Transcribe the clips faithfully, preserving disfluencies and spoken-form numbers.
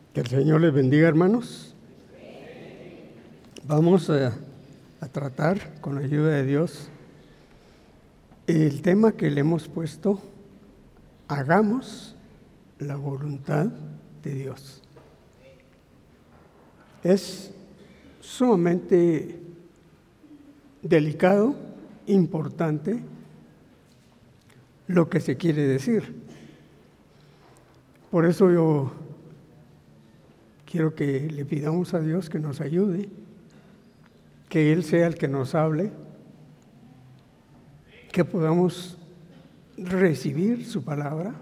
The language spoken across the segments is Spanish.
Que el Señor les bendiga, hermanos. Vamos a, a tratar, con la ayuda de Dios, el tema que le hemos puesto: hagamos la voluntad de Dios. Es sumamente delicado, importante lo que se quiere decir. Por eso yo quiero que le pidamos a Dios que nos ayude, que Él sea el que nos hable, que podamos recibir su palabra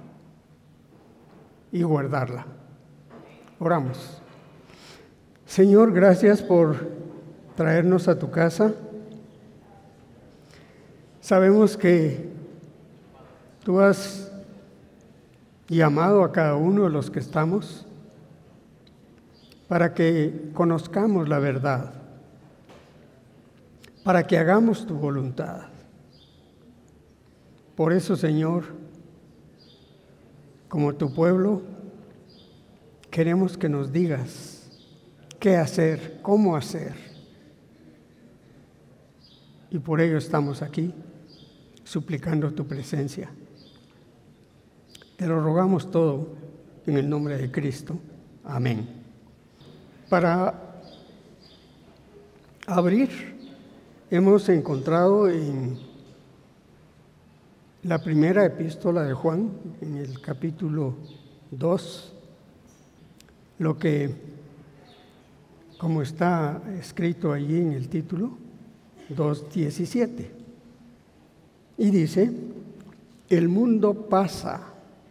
y guardarla. Oramos. Señor, gracias por traernos a tu casa. Sabemos que tú has llamado a cada uno de los que estamos para que conozcamos la verdad, para que hagamos tu voluntad. Por eso, Señor, como tu pueblo, queremos que nos digas qué hacer, cómo hacer. Y por ello estamos aquí, suplicando tu presencia. Te lo rogamos todo en el nombre de Cristo. Amén. Para abrir, hemos encontrado en la primera epístola de Juan, en el capítulo dos, lo que, como está escrito allí en el título, dos diecisiete. Y dice: el mundo pasa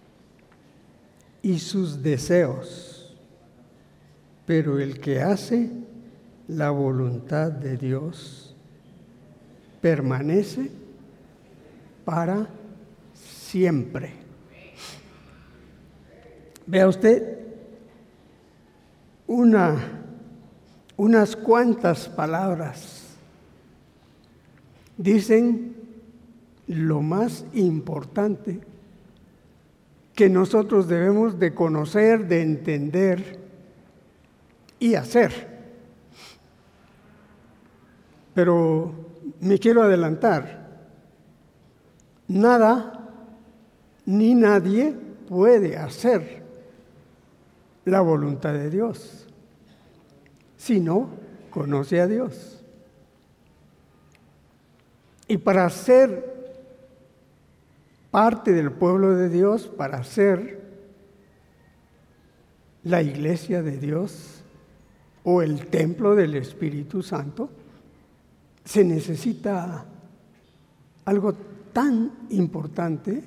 y sus deseos, pero el que hace la voluntad de Dios permanece para siempre. Vea usted, una, unas cuantas palabras dicen lo más importante que nosotros debemos de conocer, de entender y hacer. Pero me quiero adelantar. Nada ni nadie puede hacer la voluntad de Dios si no conoce a Dios. Y para ser parte del pueblo de Dios, para ser la iglesia de Dios o el templo del Espíritu Santo, se necesita algo tan importante,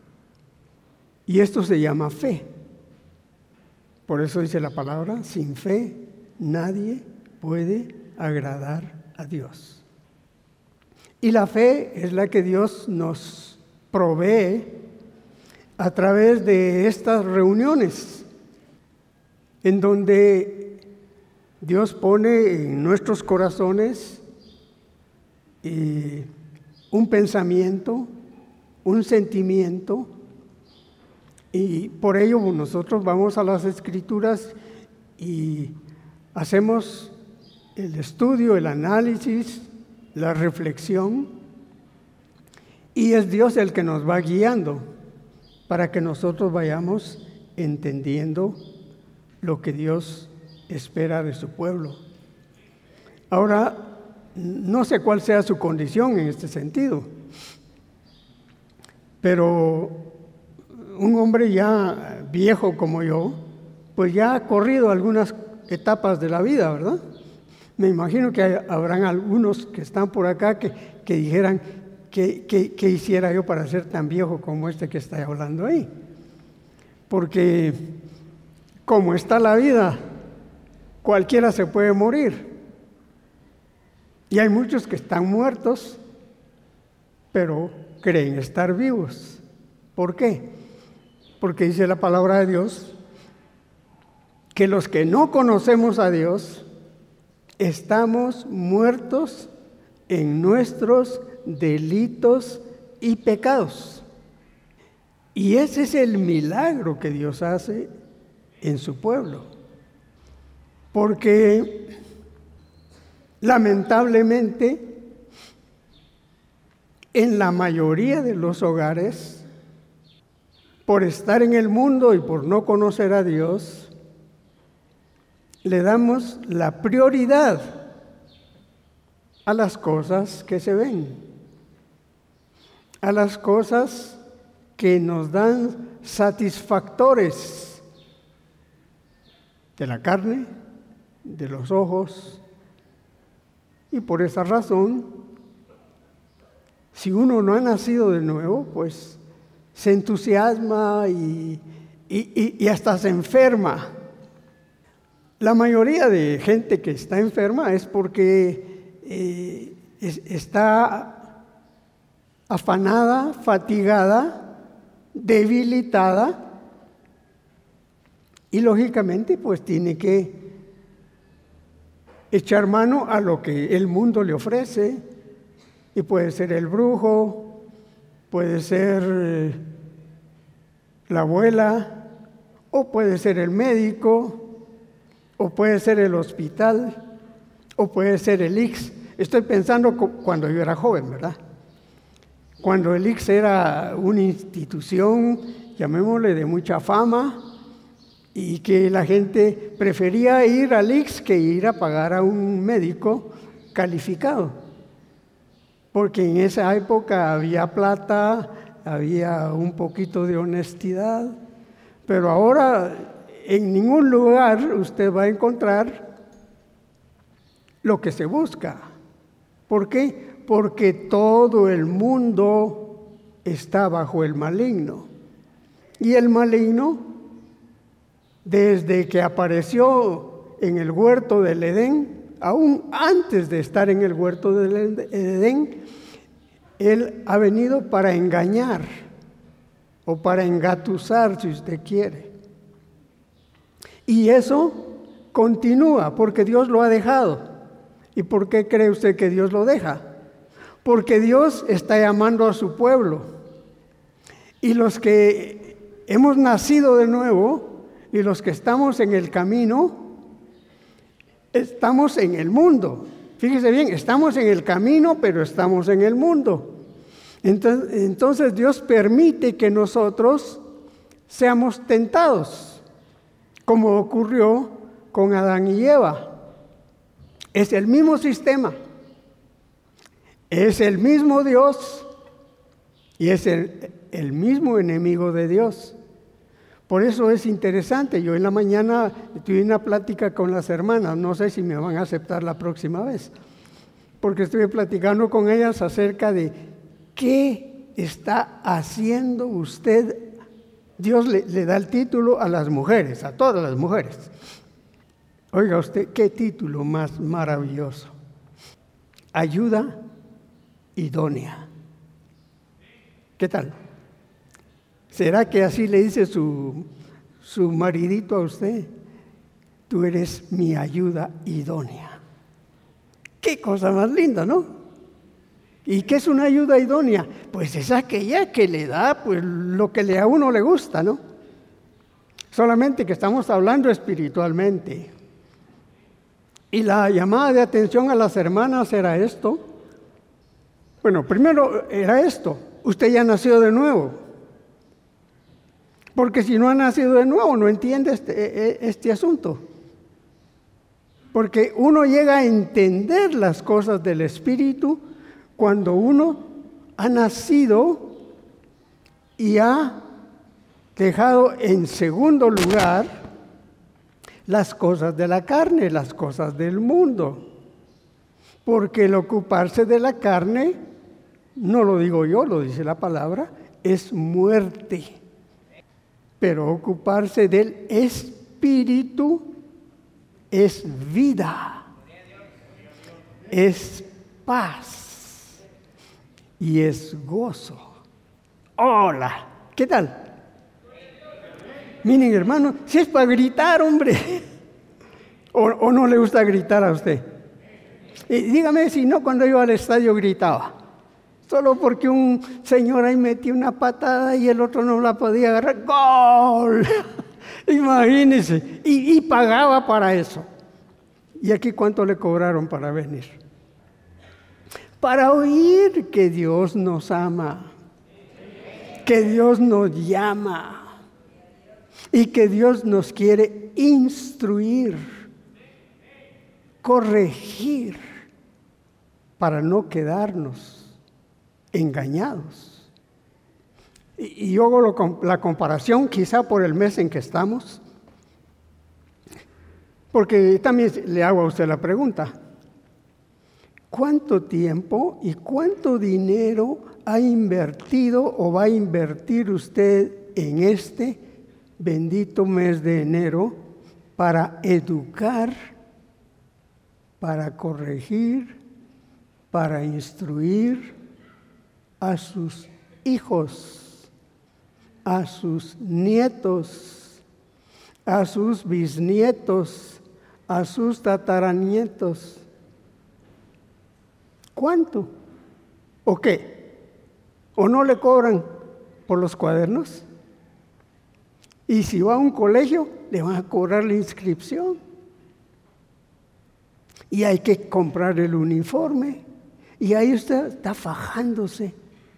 y esto se llama fe. Por eso dice la palabra: sin fe nadie puede agradar a Dios. Y la fe es la que Dios nos provee a través de estas reuniones, en donde Dios pone en nuestros corazones eh, un pensamiento, un sentimiento, y por ello nosotros vamos a las Escrituras y hacemos el estudio, el análisis, la reflexión, y es Dios el que nos va guiando para que nosotros vayamos entendiendo lo que Dios espera de su pueblo. Ahora, no sé cuál sea su condición en este sentido, pero un hombre ya viejo como yo, pues ya ha corrido algunas etapas de la vida, ¿verdad? Me imagino que habrán algunos que están por acá que, que dijeran: ¿qué, qué, qué hiciera yo para ser tan viejo como este que está hablando ahí? Porque como está la vida, cualquiera se puede morir. Y hay muchos que están muertos, pero creen estar vivos. ¿Por qué? Porque dice la palabra de Dios que los que no conocemos a Dios estamos muertos en nuestros delitos y pecados. Y ese es el milagro que Dios hace en su pueblo. Porque lamentablemente en la mayoría de los hogares, por estar en el mundo y por no conocer a Dios, le damos la prioridad a las cosas que se ven, a las cosas que nos dan satisfactores de la carne, de los ojos, y por esa razón, si uno no ha nacido de nuevo, pues se entusiasma y, y, y, y hasta se enferma. La mayoría de gente que está enferma es porque eh, es, está afanada, fatigada, debilitada, y lógicamente pues tiene que echar mano a lo que el mundo le ofrece, y puede ser el brujo, puede ser la abuela, o puede ser el médico, o puede ser el hospital, o puede ser el I C S. Estoy pensando cuando yo era joven, ¿verdad? Cuando el I C S era una institución, llamémosle, de mucha fama, y que la gente prefería ir al I C S que ir a pagar a un médico calificado. Porque en esa época había plata, había un poquito de honestidad, pero ahora en ningún lugar usted va a encontrar lo que se busca. ¿Por qué? Porque todo el mundo está bajo el maligno. Y el maligno, desde que apareció en el huerto del Edén, aún antes de estar en el huerto del Edén, él ha venido para engañar o para engatusar, si usted quiere. Y eso continúa porque Dios lo ha dejado. ¿Y por qué cree usted que Dios lo deja? Porque Dios está llamando a su pueblo. Y los que hemos nacido de nuevo y los que estamos en el camino, estamos en el mundo. Fíjese bien, estamos en el camino, pero estamos en el mundo. Entonces, entonces Dios permite que nosotros seamos tentados, como ocurrió con Adán y Eva. Es el mismo sistema, es el mismo Dios y es el, el mismo enemigo de Dios. Por eso es interesante. Yo en la mañana tuve una plática con las hermanas, no sé si me van a aceptar la próxima vez, porque estuve platicando con ellas acerca de qué está haciendo usted. Dios le, le da el título a las mujeres, a todas las mujeres. Oiga usted, qué título más maravilloso. Ayuda idónea. ¿Qué tal? ¿Será que así le dice su, su maridito a usted? Tú eres mi ayuda idónea. Qué cosa más linda, ¿no? ¿Y qué es una ayuda idónea? Pues es aquella que le da pues lo que le, a uno le gusta, ¿no? Solamente que estamos hablando espiritualmente. Y la llamada de atención a las hermanas era esto. Bueno, primero era esto. Usted ya nació de nuevo. Porque si no ha nacido de nuevo, no entiende este, este asunto. Porque uno llega a entender las cosas del Espíritu cuando uno ha nacido y ha dejado en segundo lugar las cosas de la carne, las cosas del mundo. Porque el ocuparse de la carne, no lo digo yo, lo dice la palabra, es muerte. Pero ocuparse del Espíritu es vida, es paz y es gozo. Hola, ¿qué tal? Miren, hermano, si es para gritar, hombre, o, o no le gusta gritar a usted. Y dígame si no, cuando iba al estadio gritaba. Solo porque un señor ahí metió una patada y el otro no la podía agarrar. ¡Gol! Imagínense. Y, y pagaba para eso. ¿Y aquí cuánto le cobraron para venir? Para oír que Dios nos ama, que Dios nos llama y que Dios nos quiere instruir, corregir, para no quedarnos engañados. Y, y yo hago lo, la comparación quizá por el mes en que estamos, porque también le hago a usted la pregunta: ¿cuánto tiempo y cuánto dinero ha invertido o va a invertir usted en este bendito mes de enero para educar, para corregir, para instruir a sus hijos, a sus nietos, a sus bisnietos, a sus tataranietos? ¿Cuánto? ¿O qué? ¿O no le cobran por los cuadernos? Y si va a un colegio, le van a cobrar la inscripción. Y hay que comprar el uniforme. Y ahí usted está fajándose.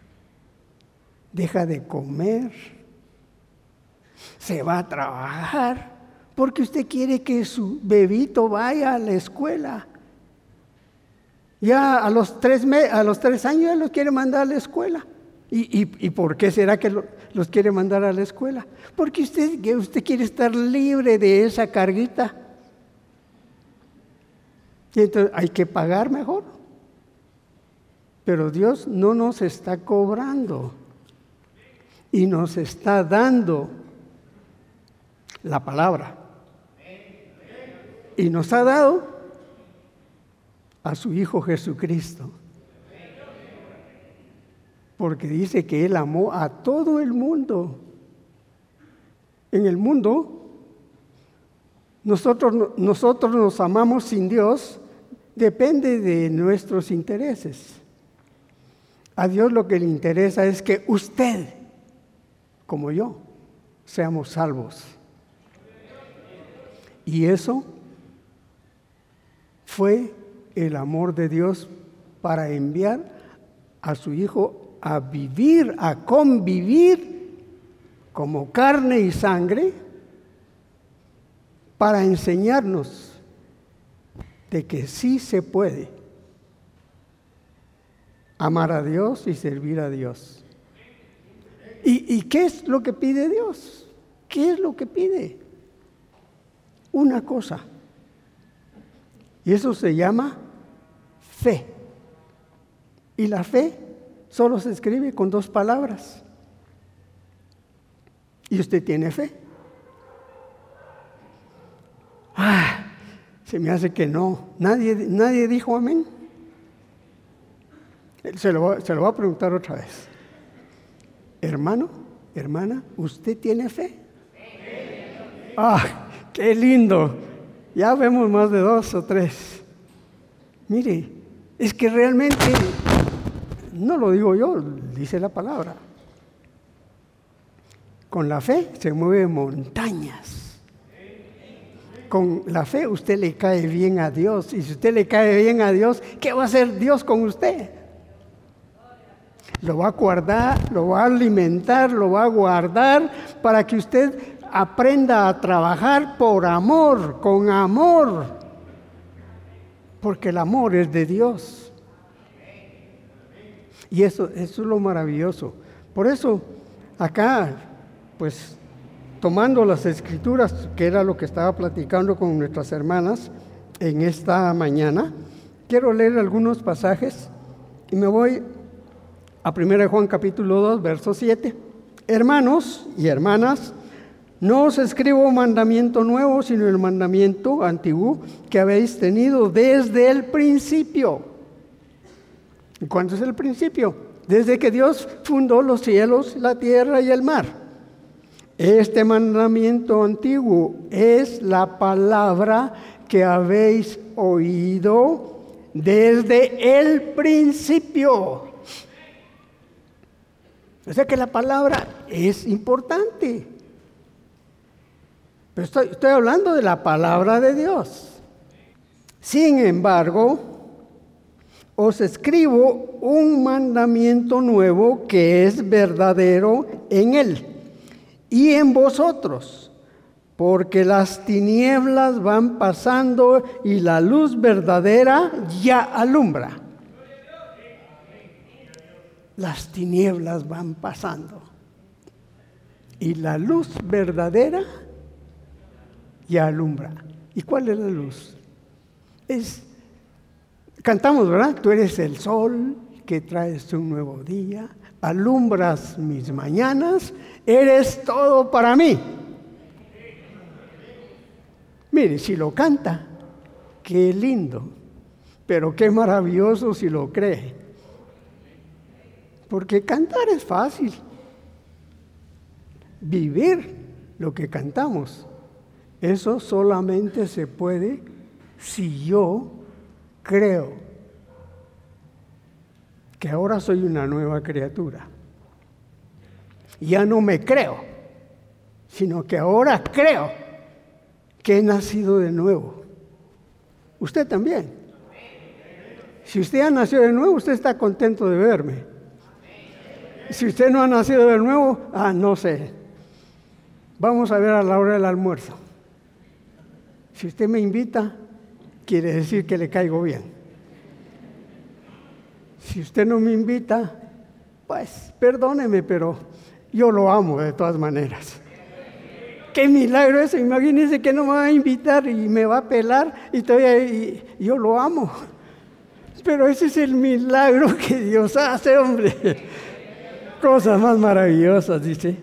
Deja de comer. Se va a trabajar porque usted quiere que su bebito vaya a la escuela. Ya a los tres, me, a los tres años ya los quiere mandar a la escuela. ¿Y, y, y por qué será que lo, los quiere mandar a la escuela? Porque usted, usted quiere estar libre de esa carguita. Y entonces hay que pagar mejor. Pero Dios no nos está cobrando y nos está dando la palabra. Y nos ha dado a su Hijo Jesucristo. Porque dice que Él amó a todo el mundo. En el mundo, nosotros, nosotros nos amamos sin Dios, depende de nuestros intereses. A Dios lo que le interesa es que usted, como yo, seamos salvos. Y eso fue el amor de Dios para enviar a su Hijo a vivir, a convivir como carne y sangre, para enseñarnos de que sí se puede amar a Dios y servir a Dios. ¿Y, y qué es lo que pide Dios? ¿Qué es lo que pide? Una cosa. Y eso se llama fe. Y la fe solo se escribe con dos palabras. ¿Y usted tiene fe? Ah, se me hace que no. Nadie, nadie dijo amén. Se lo, se lo voy a preguntar otra vez. Hermano, hermana, ¿usted tiene fe? ¡Ah, qué lindo! Ya vemos más de dos o tres. Mire, es que realmente, no lo digo yo, dice la palabra. Con la fe se mueven montañas. Con la fe usted le cae bien a Dios. Y si usted le cae bien a Dios, ¿qué va a hacer Dios con usted? Lo va a guardar, lo va a alimentar, lo va a guardar para que usted aprenda a trabajar por amor, con amor. Porque el amor es de Dios. Y eso, eso es lo maravilloso. Por eso, acá, pues, tomando las escrituras, que era lo que estaba platicando con nuestras hermanas en esta mañana, quiero leer algunos pasajes y me voy a primera de Juan capítulo dos, verso siete. Hermanos y hermanas, no os escribo mandamiento nuevo, sino el mandamiento antiguo que habéis tenido desde el principio. ¿Y cuándo es el principio? Desde que Dios fundó los cielos, la tierra y el mar. Este mandamiento antiguo es la palabra que habéis oído desde el principio. O sea que la palabra es importante. Pero estoy, estoy hablando de la palabra de Dios. Sin embargo, os escribo un mandamiento nuevo que es verdadero en él y en vosotros, porque las tinieblas van pasando y la luz verdadera ya alumbra. Las tinieblas van pasando y la luz verdadera ya alumbra. ¿Y cuál es la luz? Es, cantamos, ¿verdad? Tú eres el sol que traes un nuevo día, alumbras mis mañanas, eres todo para mí. Mire, si lo canta, qué lindo, pero qué maravilloso si lo cree. Porque cantar es fácil. Vivir lo que cantamos, eso solamente se puede si yo creo que ahora soy una nueva criatura. Ya no me creo, sino que ahora creo que he nacido de nuevo. Usted también. Si usted ha nacido de nuevo, usted está contento de verme. Si usted no ha nacido de nuevo, ah, no sé. Vamos a ver a la hora del almuerzo. Si usted me invita, quiere decir que le caigo bien. Si usted no me invita, pues perdóneme, pero yo lo amo de todas maneras. Qué milagro eso, imagínense que no me va a invitar y me va a pelar y, todavía, y yo lo amo. Pero ese es el milagro que Dios hace, hombre. Cosas más maravillosas, dice.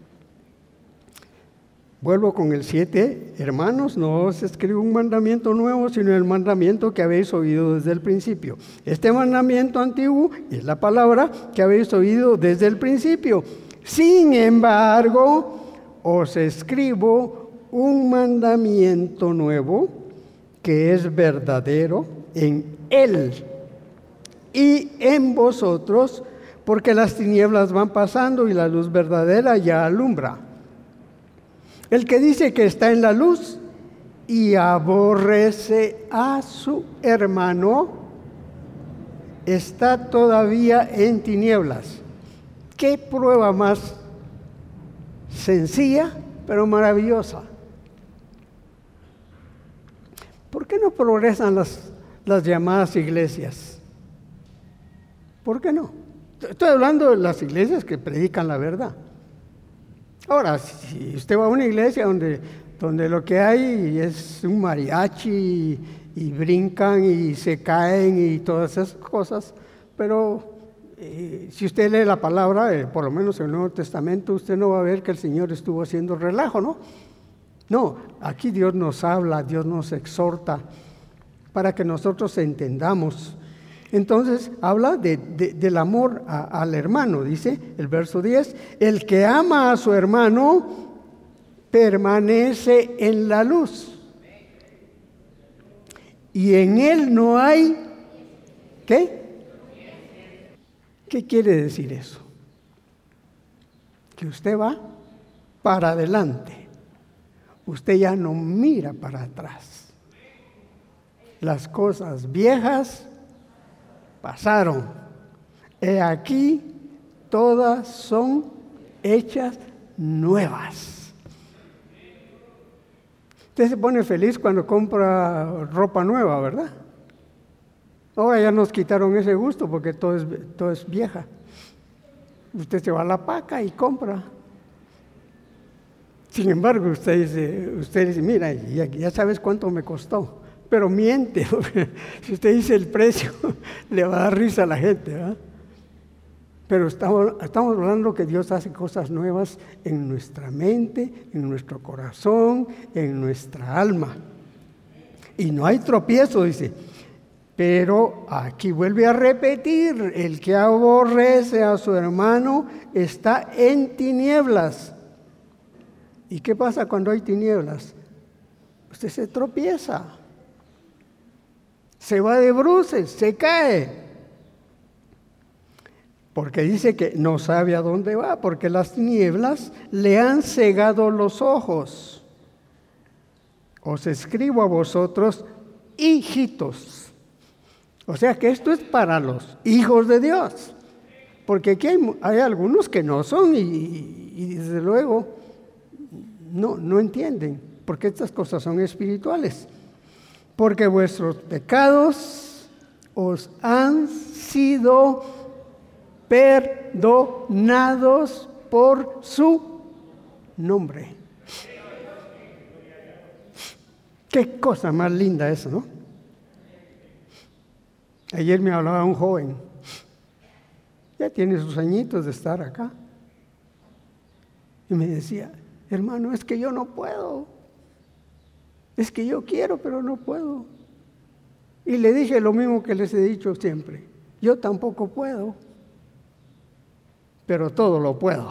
Vuelvo con el siete. Hermanos, no os escribo un mandamiento nuevo, sino el mandamiento que habéis oído desde el principio. Este mandamiento antiguo es la palabra que habéis oído desde el principio. Sin embargo, os escribo un mandamiento nuevo que es verdadero en él y en vosotros, porque las tinieblas van pasando y la luz verdadera ya alumbra. El que dice que está en la luz y aborrece a su hermano, está todavía en tinieblas. ¿Qué prueba más sencilla, pero maravillosa? ¿Por qué no progresan las, las llamadas iglesias? ¿Por qué no? Estoy hablando de las iglesias que predican la verdad. Ahora, si usted va a una iglesia donde, donde lo que hay es un mariachi y, y brincan y se caen y todas esas cosas, pero eh, si usted lee la palabra, eh, por lo menos en el Nuevo Testamento, usted no va a ver que el Señor estuvo haciendo relajo, ¿no? No, aquí Dios nos habla, Dios nos exhorta para que nosotros entendamos. Entonces habla de, de, del amor a, al hermano, dice el verso diez, el que ama a su hermano permanece en la luz y en él no hay, ¿qué? ¿Qué quiere decir eso? Que usted va para adelante, usted ya no mira para atrás. Las cosas viejas pasaron. He aquí, todas son hechas nuevas. Usted se pone feliz cuando compra ropa nueva, ¿verdad? Ahora ya nos quitaron ese gusto porque todo es, todo es vieja. Usted se va a la paca y compra. Sin embargo, usted dice, usted dice mira, ya, ya sabes cuánto me costó. Pero miente, si usted dice el precio, le va a dar risa a la gente, ¿verdad? Pero estamos, estamos hablando que Dios hace cosas nuevas en nuestra mente, en nuestro corazón, en nuestra alma. Y no hay tropiezo, dice. Pero aquí vuelve a repetir, el que aborrece a su hermano está en tinieblas. ¿Y qué pasa cuando hay tinieblas? Usted se tropieza. Se va de bruces, se cae. Porque dice que no sabe a dónde va, porque las tinieblas le han cegado los ojos. Os escribo a vosotros hijitos. O sea que esto es para los hijos de Dios. Porque aquí hay, hay algunos que no son y, y desde luego no, no entienden, porque estas cosas son espirituales. Porque vuestros pecados os han sido perdonados por su nombre. Qué cosa más linda eso, ¿no? Ayer me hablaba un joven, ya tiene sus añitos de estar acá, y me decía, hermano, es que yo no puedo, es que yo quiero, pero no puedo. Y le dije lo mismo que les he dicho siempre, yo tampoco puedo, pero todo lo puedo,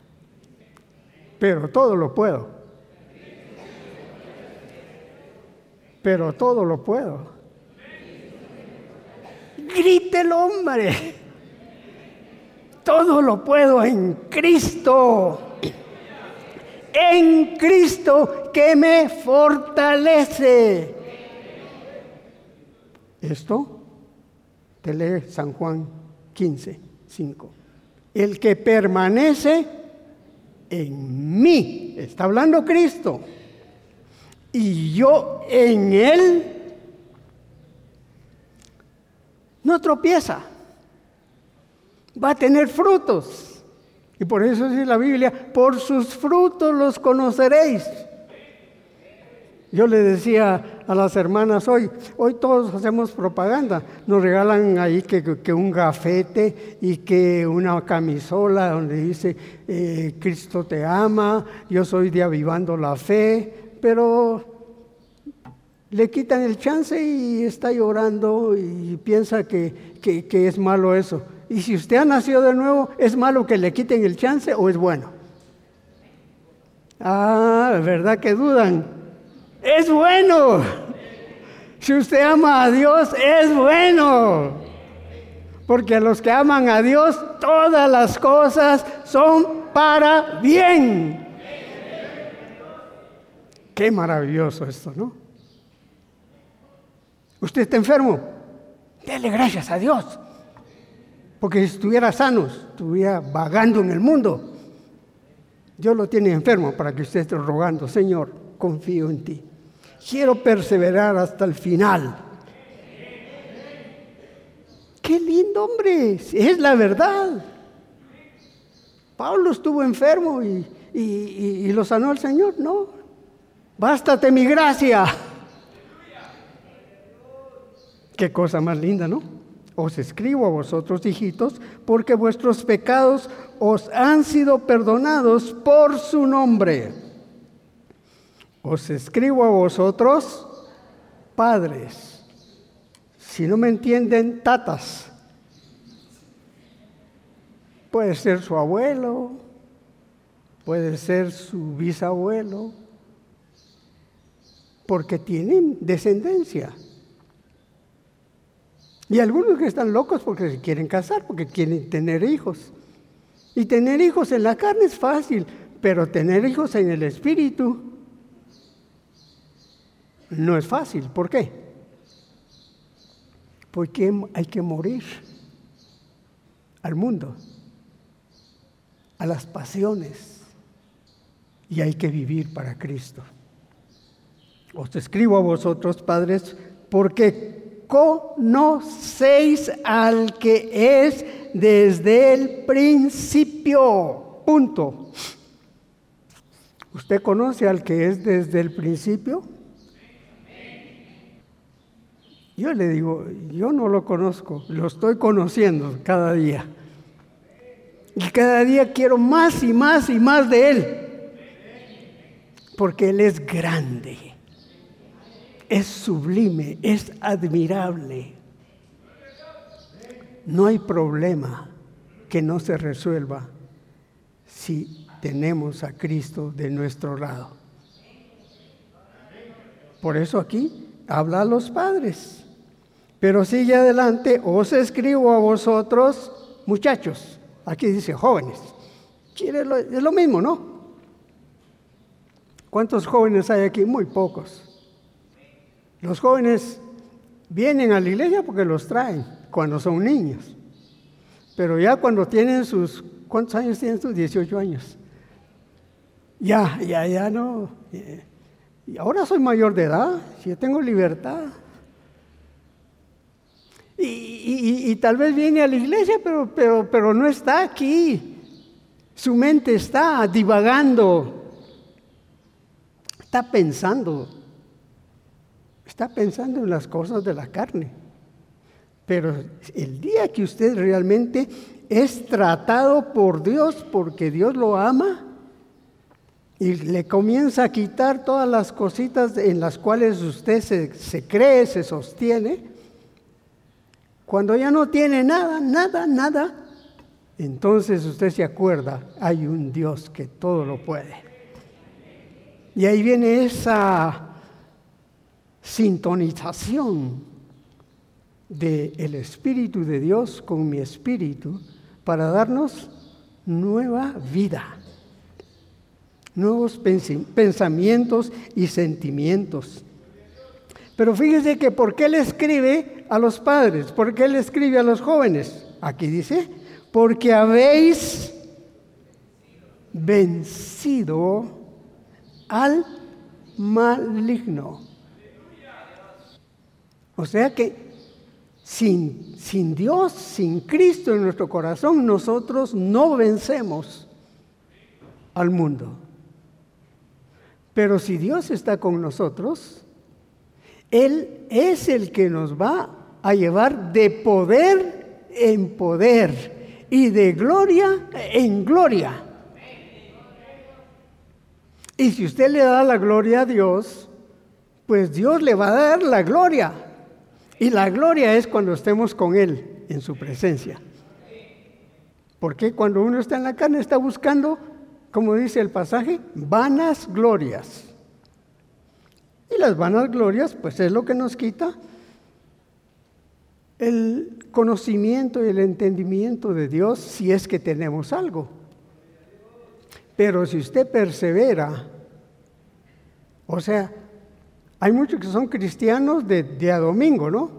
pero todo lo puedo, pero todo lo puedo. Grite el hombre, todo lo puedo en Cristo, en Cristo que me fortalece. Esto te lee San Juan quince, cinco. El que permanece en mí, está hablando Cristo, y yo en él, no tropieza, va a tener frutos. Y por eso dice la Biblia, por sus frutos los conoceréis. Yo le decía a las hermanas hoy, hoy todos hacemos propaganda, nos regalan ahí que, que un gafete y que una camisola donde dice, eh, Cristo te ama, yo soy de Avivando la Fe, pero le quitan el chance y está llorando y piensa que, que, que es malo eso. Y si usted ha nacido de nuevo, ¿es malo que le quiten el chance o es bueno? Ah, ¿verdad que dudan? ¡Es bueno! Si usted ama a Dios, es bueno. Porque a los que aman a Dios, todas las cosas son para bien. Qué maravilloso esto, ¿no? Usted está enfermo, dele gracias a Dios. Porque si estuviera sano, estuviera vagando en el mundo. Dios lo tiene enfermo para que usted esté rogando, Señor, confío en ti. Quiero perseverar hasta el final. ¡Qué lindo, hombre! Es la verdad. Pablo estuvo enfermo y, y, y, y lo sanó el Señor. No, bástate mi gracia. Qué cosa más linda, ¿no? Os escribo a vosotros, hijitos, porque vuestros pecados os han sido perdonados por su nombre. Os escribo a vosotros, padres. Si no me entienden, tatas. Puede ser su abuelo, puede ser su bisabuelo, porque tienen descendencia. Y algunos que están locos porque se quieren casar, porque quieren tener hijos. Y tener hijos en la carne es fácil, pero tener hijos en el espíritu no es fácil. ¿Por qué? Porque hay que morir al mundo, a las pasiones, y hay que vivir para Cristo. Os escribo a vosotros, padres, porque conocéis al que es desde el principio. Punto. ¿Usted conoce al que es desde el principio? Yo le digo, yo no lo conozco, lo estoy conociendo cada día. Y cada día quiero más y más y más de Él. Porque Él es grande. Es sublime, es admirable. No hay problema que no se resuelva si tenemos a Cristo de nuestro lado. Por eso aquí habla a los padres. Pero sigue adelante, os escribo a vosotros, muchachos. Aquí dice jóvenes. Es lo mismo, ¿no? ¿Cuántos jóvenes hay aquí? Muy pocos. Los jóvenes vienen a la iglesia porque los traen cuando son niños. Pero ya cuando tienen sus, ¿cuántos años tienen sus? dieciocho años. Ya, ya, ya no. Y ahora soy mayor de edad, yo tengo libertad. Y, y, y tal vez viene a la iglesia, pero, pero, pero no está aquí. Su mente está divagando, está pensando, está pensando en las cosas de la carne. Pero el día que usted realmente es tratado por Dios, porque Dios lo ama, y le comienza a quitar todas las cositas en las cuales usted se, se cree, se sostiene, cuando ya no tiene nada, nada, nada, entonces usted se acuerda, hay un Dios que todo lo puede. Y ahí viene esa sintonización del Espíritu de Dios con mi espíritu para darnos nueva vida, nuevos pensamientos y sentimientos. Pero fíjese que ¿por qué le escribe a los padres? ¿Por qué le escribe a los jóvenes? Aquí dice, porque habéis vencido al maligno. O sea que sin, sin Dios, sin Cristo en nuestro corazón, nosotros no vencemos al mundo. Pero si Dios está con nosotros, Él es el que nos va a llevar de poder en poder y de gloria en gloria. Y si usted le da la gloria a Dios, pues Dios le va a dar la gloria. Y la gloria es cuando estemos con Él en su presencia. Porque cuando uno está en la carne está buscando, como dice el pasaje, vanas glorias. Y las vanas glorias, pues es lo que nos quita el conocimiento y el entendimiento de Dios si es que tenemos algo. Pero si usted persevera, o sea, hay muchos que son cristianos de, de a domingo, ¿no?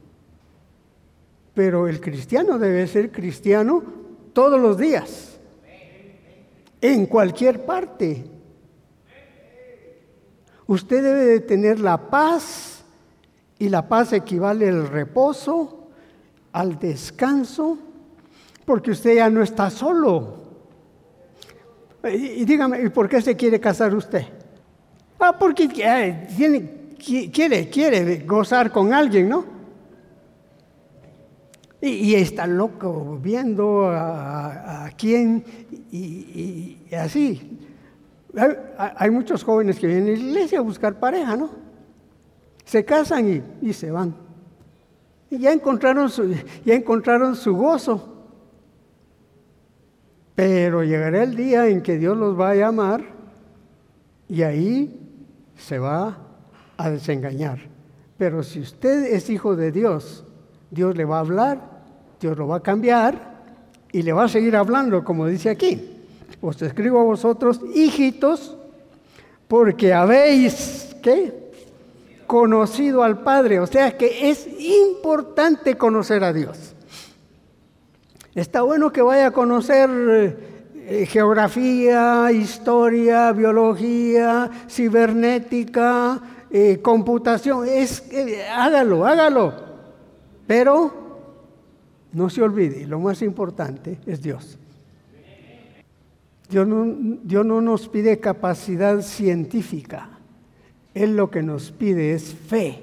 Pero el cristiano debe ser cristiano todos los días, en cualquier parte. Usted debe de tener la paz, y la paz equivale al reposo, al descanso, porque usted ya no está solo. Y, y dígame, ¿y por qué se quiere casar usted? Ah, porque eh, tiene, quiere, quiere gozar con alguien, ¿no? Y, y está loco viendo a, a, a quién y, y, y así. Hay, hay muchos jóvenes que vienen a la iglesia a buscar pareja, ¿no? Se casan y, y se van. Y ya encontraron su, ya encontraron su gozo. Pero llegará el día en que Dios los va a llamar y ahí se va a desengañar. Pero si usted es hijo de Dios, Dios le va a hablar, Dios lo va a cambiar y le va a seguir hablando, como dice aquí. Os escribo a vosotros, hijitos, porque habéis, ¿qué? Conocido al Padre. O sea que es importante conocer a Dios. Está bueno que vaya a conocer eh, geografía, historia, biología, cibernética, eh, computación. Es, eh, hágalo, hágalo. Pero no se olvide, lo más importante es Dios. Dios no, Dios no nos pide capacidad científica. Él lo que nos pide es fe.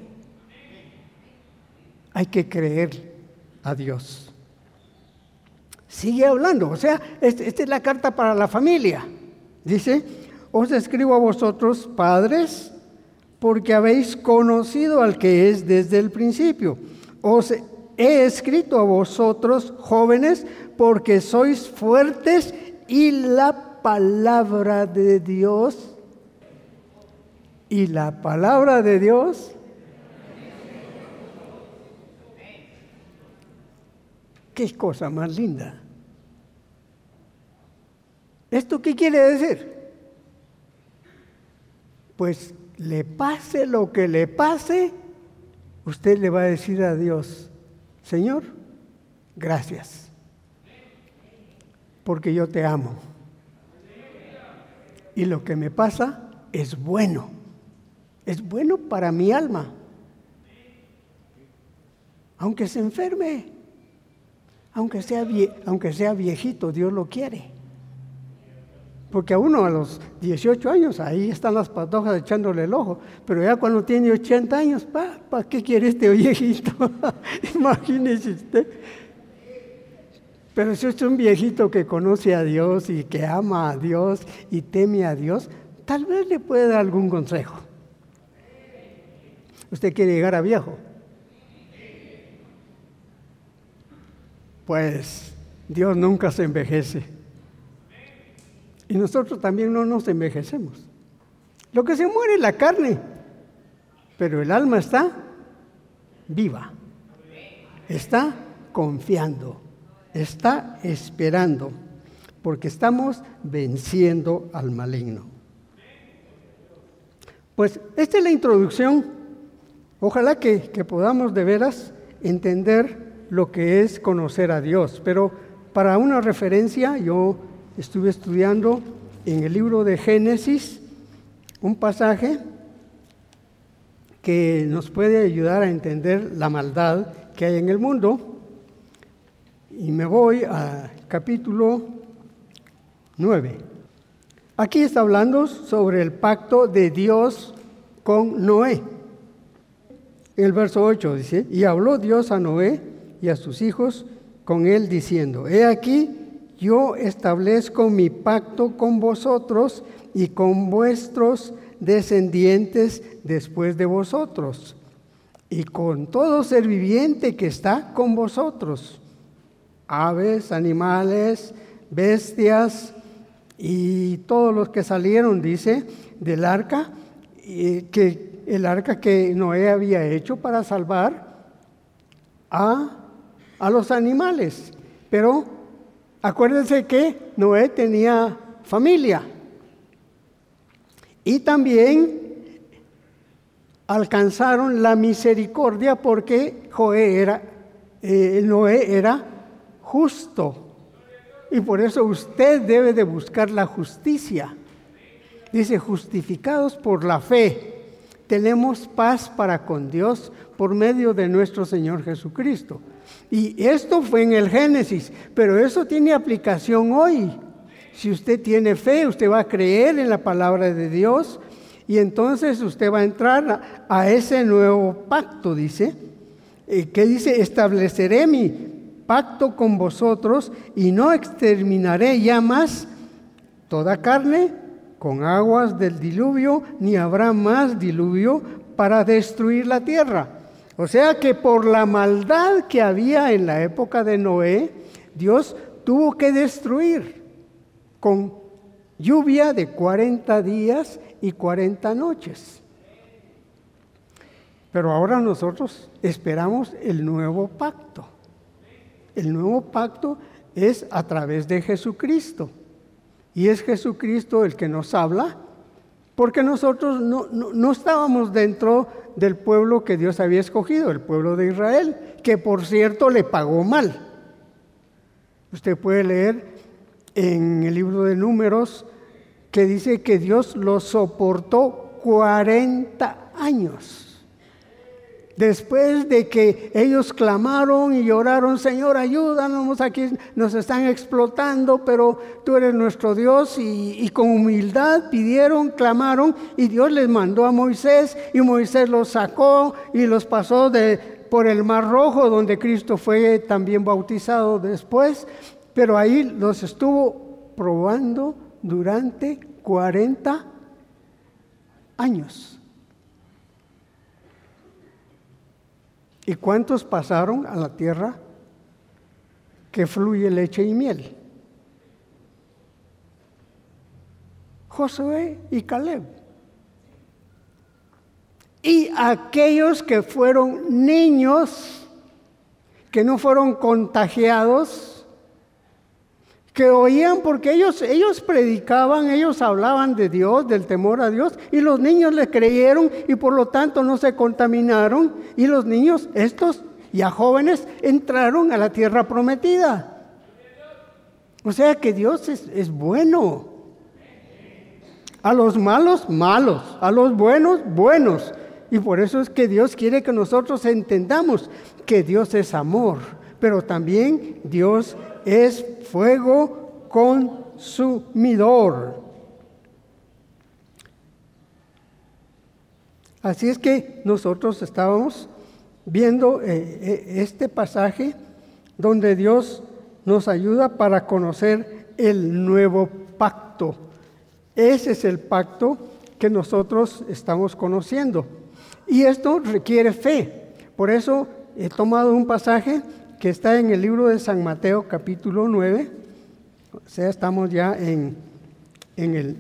Hay que creer a Dios. Sigue hablando, o sea, esta este es la carta para la familia. Dice, os escribo a vosotros, padres, porque habéis conocido al que es desde el principio. Os he escrito a vosotros, jóvenes, porque sois fuertes y la palabra de Dios, y la palabra de Dios, qué cosa más linda. ¿Esto qué quiere decir? Pues le pase lo que le pase, usted le va a decir a Dios, Señor, gracias, porque yo te amo. Y lo que me pasa es bueno, es bueno para mi alma. Aunque se enferme, aunque sea, vie- aunque sea viejito, Dios lo quiere. Porque a uno a los dieciocho años, ahí están las patojas echándole el ojo, pero ya cuando tiene ochenta años, ¿para pa qué quiere este viejito? Imagínese usted. Pero si es un viejito que conoce a Dios y que ama a Dios y teme a Dios, tal vez le puede dar algún consejo. ¿Usted quiere llegar a viejo? Pues Dios nunca se envejece. Y nosotros también no nos envejecemos. Lo que se muere es la carne, pero el alma está viva, está confiando, está esperando, porque estamos venciendo al maligno. Pues esta es la introducción. Ojalá que, que podamos de veras entender lo que es conocer a Dios. Pero para una referencia, yo estuve estudiando en el libro de Génesis un pasaje que nos puede ayudar a entender la maldad que hay en el mundo. Y me voy al capítulo nueve. Aquí está hablando sobre el pacto de Dios con Noé. El verso ocho dice, y habló Dios a Noé y a sus hijos con él diciendo, he aquí, yo establezco mi pacto con vosotros y con vuestros descendientes después de vosotros, y con todo ser viviente que está con vosotros, aves, animales, bestias, y todos los que salieron, dice, del arca, y que el arca que Noé había hecho para salvar a, a los animales. Pero acuérdense que Noé tenía familia y también alcanzaron la misericordia porque Joé era, eh, Noé era justo. Y por eso usted debe de buscar la justicia. Dice, justificados por la fe, tenemos paz para con Dios por medio de nuestro Señor Jesucristo. Y esto fue en el Génesis, pero eso tiene aplicación hoy. Si usted tiene fe, usted va a creer en la palabra de Dios y entonces usted va a entrar a, a ese nuevo pacto, dice, eh, que dice, estableceré mi pacto con vosotros y no exterminaré ya más toda carne con aguas del diluvio, ni habrá más diluvio para destruir la tierra. O sea que por la maldad que había en la época de Noé, Dios tuvo que destruir con lluvia de cuarenta días y cuarenta noches. Pero ahora nosotros esperamos el nuevo pacto. El nuevo pacto es a través de Jesucristo. Y es Jesucristo el que nos habla, porque nosotros no, no, no estábamos dentro del pueblo que Dios había escogido, el pueblo de Israel, que por cierto le pagó mal. Usted puede leer en el libro de Números que dice que Dios los soportó cuarenta años. Después de que ellos clamaron y lloraron, Señor, ayúdanos, aquí nos están explotando, pero tú eres nuestro Dios, y, y con humildad pidieron, clamaron, y Dios les mandó a Moisés, y Moisés los sacó y los pasó de, por el Mar Rojo, donde Cristo fue también bautizado después, pero ahí los estuvo probando durante cuarenta años. ¿Y cuántos pasaron a la tierra que fluye leche y miel? Josué y Caleb. Y aquellos que fueron niños, que no fueron contagiados, que oían porque ellos, ellos predicaban, ellos hablaban de Dios, del temor a Dios, y los niños le creyeron y por lo tanto no se contaminaron, y los niños, estos ya jóvenes, entraron a la tierra prometida. O sea que Dios es, es bueno. A los malos, malos, a los buenos, buenos. Y por eso es que Dios quiere que nosotros entendamos que Dios es amor, pero también Dios es fuego consumidor. Así es que nosotros estábamos viendo eh, este pasaje donde Dios nos ayuda para conocer el nuevo pacto. Ese es el pacto que nosotros estamos conociendo. Y esto requiere fe. Por eso he tomado un pasaje que está en el libro de San Mateo, capítulo nueve. O sea, estamos ya en, en, el,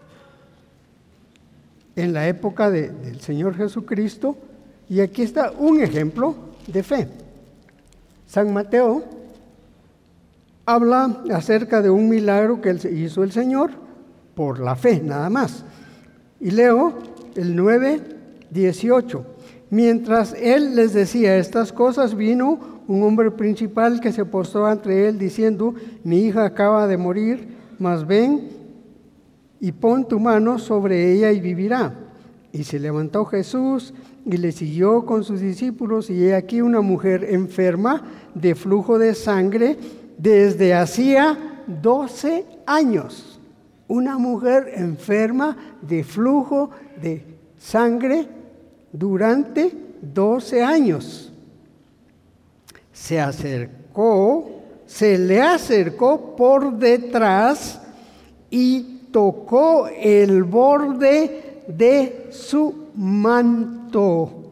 en la época de, del Señor Jesucristo. Y aquí está un ejemplo de fe. San Mateo habla acerca de un milagro que hizo el Señor por la fe, nada más. Y leo el nueve dieciocho. Mientras él les decía estas cosas, vino un hombre principal que se postró ante él diciendo: mi hija acaba de morir, mas ven y pon tu mano sobre ella y vivirá. Y se levantó Jesús y le siguió con sus discípulos, y he aquí una mujer enferma de flujo de sangre desde hacía doce años. Una mujer enferma de flujo de sangre durante doce años. Se acercó, se le acercó por detrás y tocó el borde de su manto,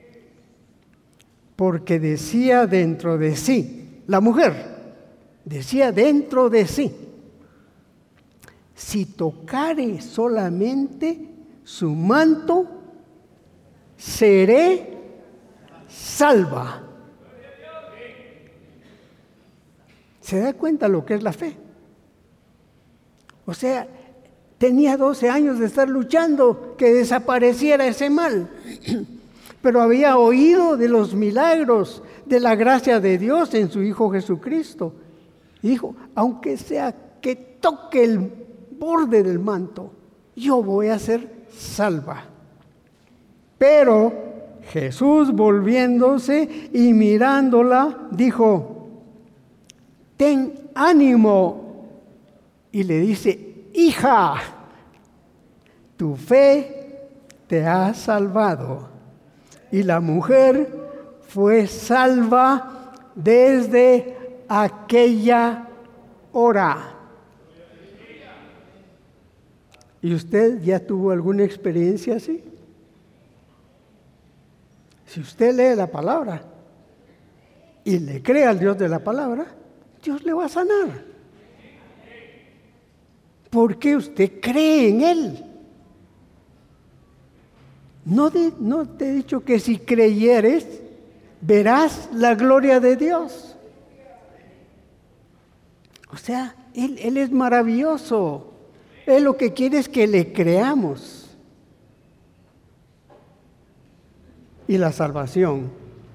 porque decía dentro de sí, la mujer decía dentro de sí: si tocare solamente su manto, seré salva. ¿Se da cuenta lo que es la fe? O sea, tenía doce años de estar luchando que desapareciera ese mal, pero había oído de los milagros, de la gracia de Dios en su Hijo Jesucristo. Y dijo: aunque sea que toque el borde del manto, yo voy a ser salva. Pero Jesús, volviéndose y mirándola, dijo: ten ánimo. Y le dice: hija, tu fe te ha salvado. Y la mujer fue salva desde aquella hora. ¿Y usted ya tuvo alguna experiencia así? Si usted lee la palabra y le cree al Dios de la palabra, Dios le va a sanar. Porque usted cree en Él. No, de, no te he dicho que si creyeres, verás la gloria de Dios. O sea, Él, Él es maravilloso. Él lo que quiere es que le creamos. Y la salvación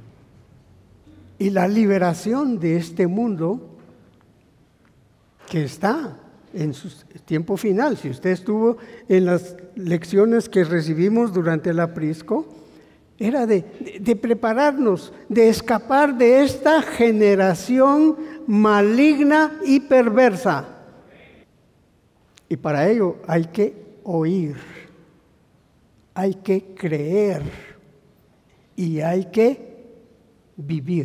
y la liberación de este mundo que está en su tiempo final. Si usted estuvo en las lecciones que recibimos durante el aprisco, era de, de, de prepararnos, de escapar de esta generación maligna y perversa. Y para ello hay que oír, hay que creer y hay que vivir.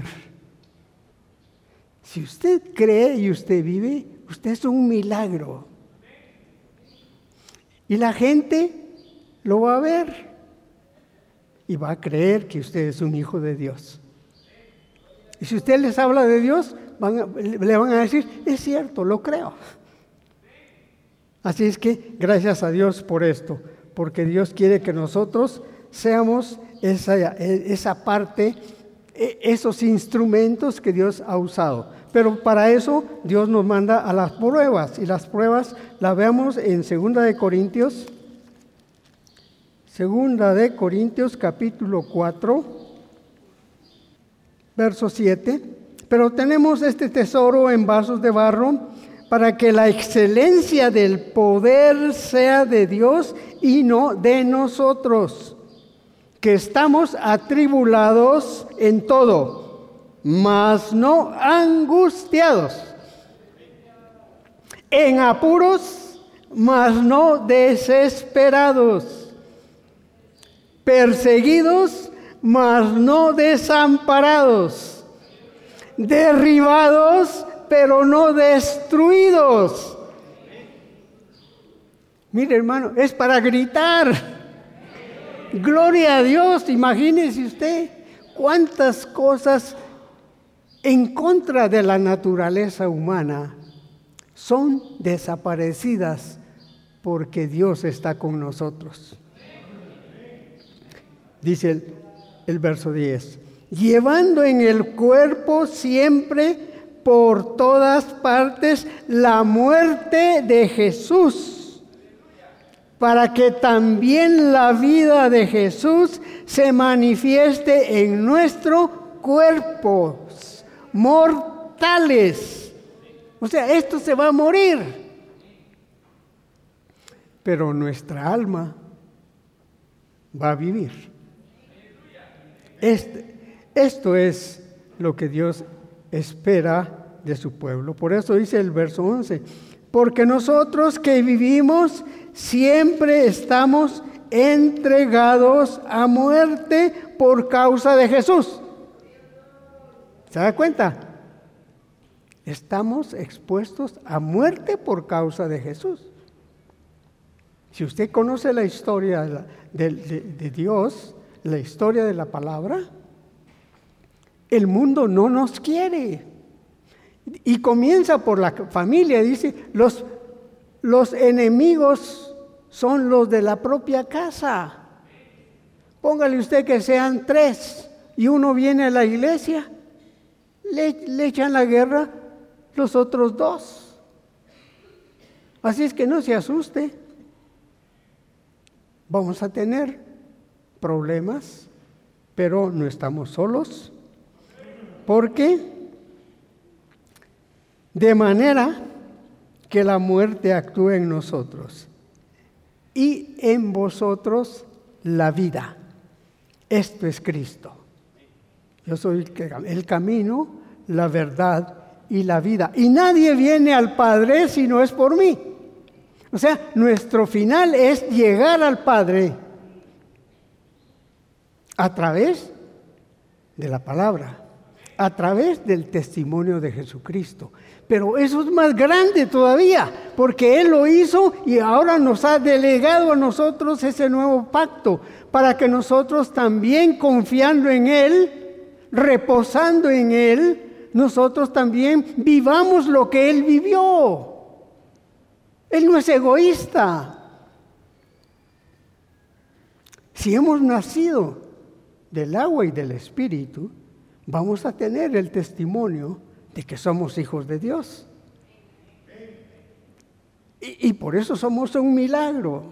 Si usted cree y usted vive, usted es un milagro. Y la gente lo va a ver y va a creer que usted es un hijo de Dios. Y si usted les habla de Dios, van a, le van a decir: es cierto, lo creo. Así es que gracias a Dios por esto, porque Dios quiere que nosotros seamos esa, esa parte esos instrumentos que Dios ha usado. Pero para eso Dios nos manda a las pruebas, y las pruebas las vemos en Segunda de Corintios, Segunda de Corintios capítulo cuatro, verso siete. Pero tenemos este tesoro en vasos de barro, para que la excelencia del poder sea de Dios y no de nosotros, que estamos atribulados en todo, mas no angustiados, en apuros, mas no desesperados, perseguidos, mas no desamparados, derribados, pero no destruidos. Mire, hermano, es para gritar. Gloria a Dios. Imagínese usted cuántas cosas en contra de la naturaleza humana son desaparecidas porque Dios está con nosotros. Dice el, el verso diez, llevando en el cuerpo siempre por todas partes la muerte de Jesús, para que también la vida de Jesús se manifieste en nuestros cuerpos mortales. O sea, esto se va a morir, pero nuestra alma va a vivir. Este, esto es lo que Dios espera de su pueblo. Por eso dice el verso once, porque nosotros que vivimos siempre estamos entregados a muerte por causa de Jesús. ¿Se da cuenta? Estamos expuestos a muerte por causa de Jesús. Si usted conoce la historia de, de, de Dios, la historia de la palabra, el mundo no nos quiere. Y comienza por la familia, dice, los, los enemigos son los de la propia casa. Póngale usted que sean tres y uno viene a la iglesia, le, le echan la guerra los otros dos. Así es que no se asuste. Vamos a tener problemas, pero no estamos solos. ¿Por qué? De manera que la muerte actúe en nosotros y en vosotros la vida. Esto es Cristo. Yo soy el camino, la verdad y la vida. Y nadie viene al Padre si no es por mí. O sea, nuestro final es llegar al Padre a través de la palabra, a través del testimonio de Jesucristo. Pero eso es más grande todavía, porque Él lo hizo y ahora nos ha delegado a nosotros ese nuevo pacto, para que nosotros también, confiando en Él, reposando en Él, nosotros también vivamos lo que Él vivió. Él no es egoísta. Si hemos nacido del agua y del Espíritu, vamos a tener el testimonio de que somos hijos de Dios. Y, y por eso somos un milagro.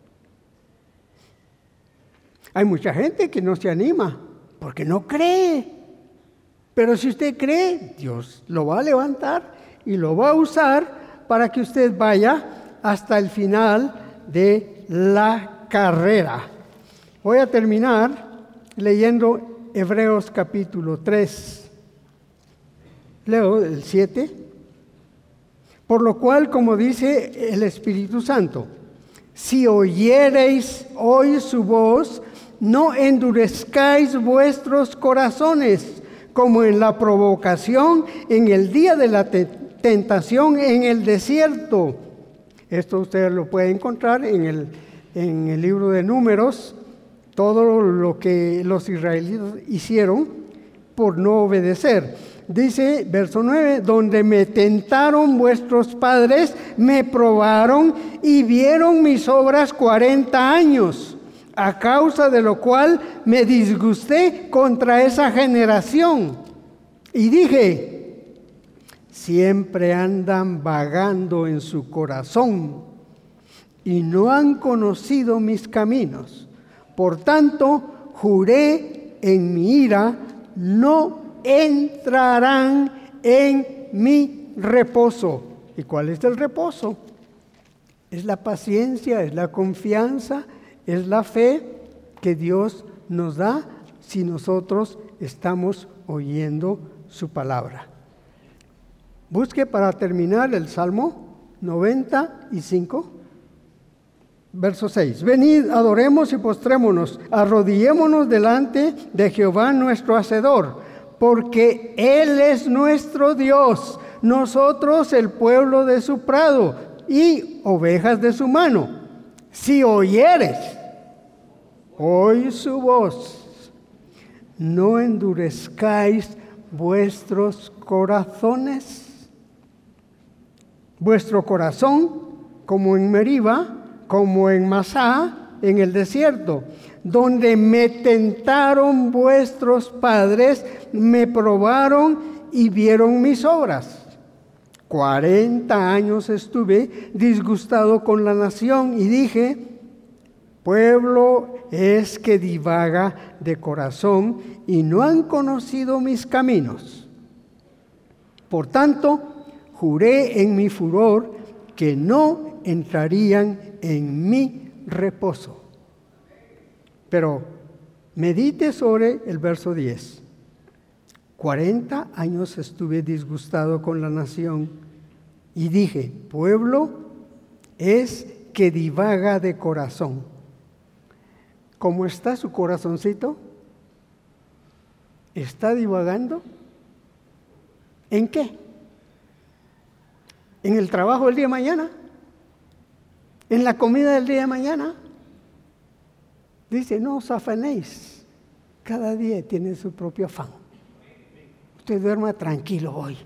Hay mucha gente que no se anima porque no cree. Pero si usted cree, Dios lo va a levantar y lo va a usar para que usted vaya hasta el final de la carrera. Voy a terminar leyendo Hebreos capítulo tres. Leo el siete. Por lo cual, como dice el Espíritu Santo, si oyereis hoy su voz, no endurezcáis vuestros corazones, como en la provocación en el día de la te- tentación en el desierto. Esto usted lo puede encontrar en el, en el libro de Números, todo lo que los israelitas hicieron por no obedecer. Dice, verso nueve, donde me tentaron vuestros padres, me probaron y vieron mis obras cuarenta años. a causa de lo cual me disgusté contra esa generación. Y dije, siempre andan vagando en su corazón y no han conocido mis caminos. Por tanto, juré en mi ira, no entrarán en mi reposo. ¿Y cuál es el reposo? Es la paciencia, es la confianza, es la fe que Dios nos da si nosotros estamos oyendo su palabra. Busque para terminar el Salmo noventa y cinco, verso seis. Venid, adoremos y postrémonos, arrodillémonos delante de Jehová nuestro Hacedor, porque Él es nuestro Dios, nosotros el pueblo de su prado y ovejas de su mano. Si oyeres hoy su voz, no endurezcáis vuestros corazones, vuestro corazón como en Meriba, como en Masá, en el desierto, donde me tentaron vuestros padres, me probaron y vieron mis obras. Cuarenta años estuve disgustado con la nación y dije, pueblo es que divaga de corazón y no han conocido mis caminos. Por tanto, juré en mi furor que no entrarían en mi reposo. Pero medite sobre el verso diez. Cuarenta años estuve disgustado con la nación y dije, pueblo es que divaga de corazón. ¿Cómo está su corazoncito? ¿Está divagando? ¿En qué? ¿En el trabajo del día de mañana? ¿En la comida del día de mañana? Dice, no os afanéis. Cada día tiene su propio afán. Usted duerma tranquilo hoy.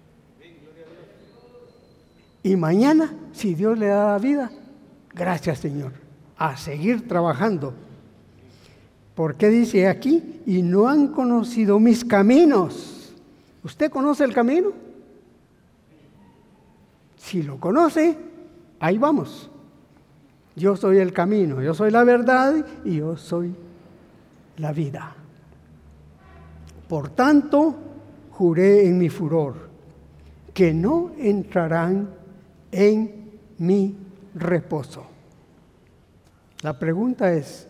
Y mañana, si Dios le da la vida, gracias Señor, a seguir trabajando. Porque dice aquí, y no han conocido mis caminos. ¿Usted conoce el camino? Si lo conoce, ahí vamos. Yo soy el camino, yo soy la verdad y yo soy la vida. Por tanto, juré en mi furor que no entrarán en mi reposo. La pregunta es,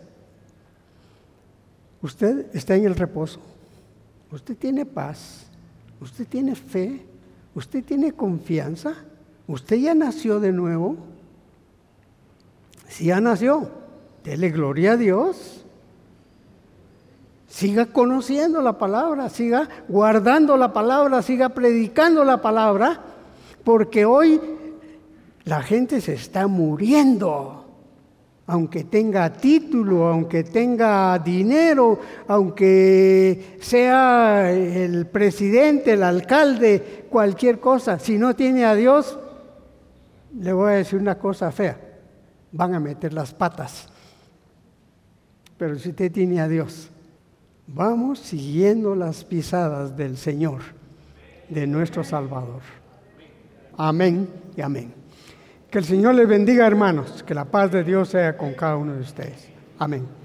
¿usted está en el reposo? ¿Usted tiene paz? ¿Usted tiene fe? ¿Usted tiene confianza? ¿Usted ya nació de nuevo? Si ya nació, dele gloria a Dios. Siga conociendo la palabra, siga guardando la palabra, siga predicando la palabra, porque hoy la gente se está muriendo. Aunque tenga título, aunque tenga dinero, aunque sea el presidente, el alcalde, cualquier cosa, si no tiene a Dios, le voy a decir una cosa fea, van a meter las patas. Pero si usted tiene a Dios, vamos siguiendo las pisadas del Señor, de nuestro Salvador. Amén y amén. Que el Señor les bendiga, hermanos. Que la paz de Dios sea con cada uno de ustedes. Amén.